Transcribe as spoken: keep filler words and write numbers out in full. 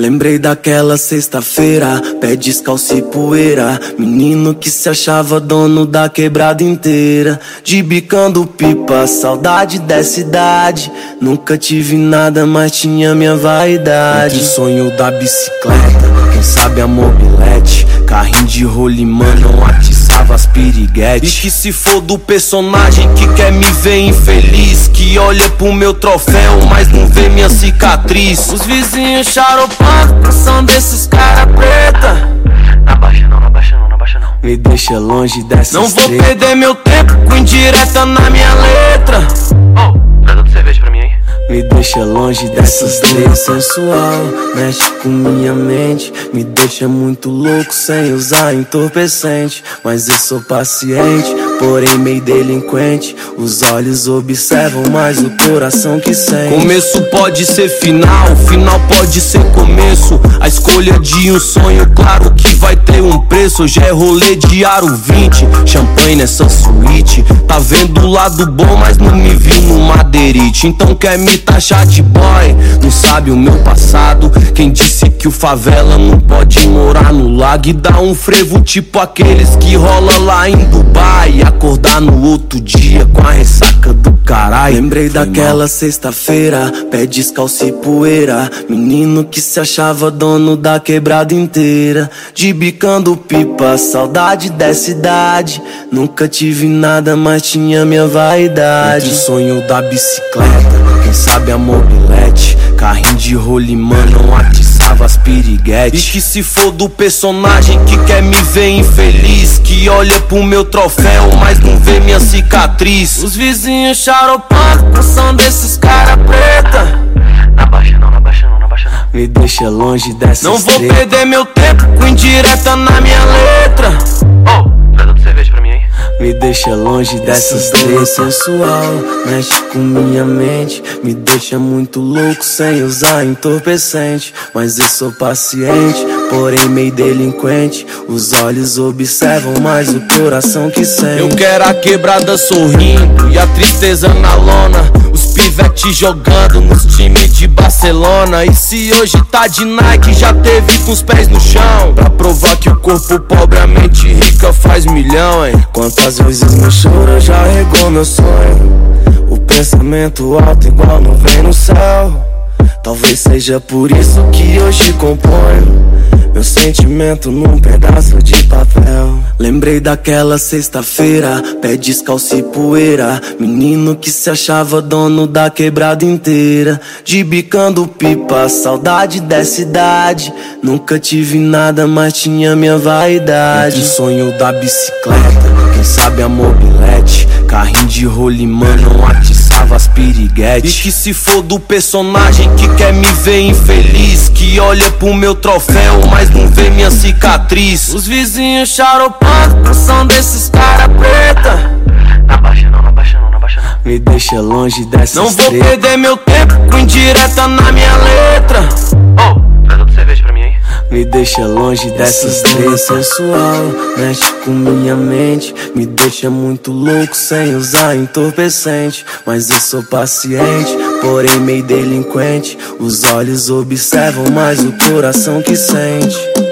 Lembrei daquela sexta-feira, pé descalço e poeira. Menino que se achava dono da quebrada inteira, de bicando pipa, saudade dessa idade. Nunca tive nada, mas tinha minha vaidade. Entre o sonho da bicicleta, quem sabe a mobilete, carrinho de rolimã, não atiçava as piriguetes. E que se for do personagem que quer me ver infeliz, que olha pro meu troféu, mas não vê minha cicatriz. Os vizinhos xaropando com som desses cara preta. Na baixa não, na baixa não, na baixa não. Me deixa longe dessas Não vou treta. perder meu tempo com indireta na minha letra. Oh, traz outra cerveja pra mim aí. Me deixa longe dessas três. Sensual, mexe com minha mente, me deixa muito louco sem usar entorpecente. Mas eu sou paciente, porém meio delinquente. Os olhos observam, mas o coração que sente. Começo pode ser final, final pode ser começo. A escolha de um sonho, claro que vai ter um preço. Hoje é rolê de aro vinte, champanhe nessa suíte. Tá vendo o lado bom, mas não me viu no madeirite. Então quer me taxar de boy, não sabe o meu passado. Quem disse que o favela não pode morar no lago e dar um frevo tipo aqueles que rola lá em Dubai, e acordar no outro dia com a ressaca do caralho. Lembrei daquela sexta-feira, pé descalço e poeira. Menino que se achava dono da quebrada inteira, de bicando pipa, saudade dessa idade. Nunca tive nada, mas tinha minha vaidade. Entre o sonho da bicicleta, quem sabe a mobilete, carrinho de rolimã, não atiçava as piriguetes. E que se for do personagem que quer me ver infeliz, que olha pro meu troféu, mas não vê minha cicatriz. Os vizinhos xaropando com som desses cara preta. Na baixa não, na baixa não, na baixa não. Me deixa longe dessas Não vou treta. perder meu tempo com indireta na minha letra. Oh, traz outra cerveja pra mim aí. Me deixa longe dessas três. Sensual, mexe com minha mente, me deixa muito louco sem usar entorpecente. Mas eu sou paciente, porém meio delinquente. Os olhos observam, mas o coração que sente. Eu quero a quebrada sorrindo e a tristeza na lona. Os pivete jogando nos times de Barcelona. E se hoje tá de Nike, já teve com os pés no chão, pra provar que o corpo pobre, a mente rica faz milhão, hein. Quantas vezes no choro já regou meu sonho, o pensamento alto igual nuvem no céu. Talvez seja por isso que hoje componho meu sentimento num pedaço de papel. Lembrei daquela sexta-feira, pé descalço e poeira. Menino que se achava dono da quebrada inteira, de bicando pipa, saudade dessa idade. Nunca tive nada, mas tinha minha vaidade. Entre o sonho da bicicleta, quem sabe a mobilete, carrinho de rolimã, não atiçava as piriguetes. E que se for do personagem que quer me ver infeliz, que olha pro meu troféu, mas não vê minha cicatriz. Os vizinhos xaropando com som desses cara preta. Na baixa não, na baixa não, na baixa não. Me deixa longe dessas Não vou treta. perder meu tempo com indireta na minha letra. Oh, traz outra cerveja pra mim aí. Me deixa longe dessas três. Sensual, mexe com minha mente, me deixa muito louco sem usar entorpecente. Mas eu sou paciente, porém meio delinquente. Os olhos observam, mas o coração que sente.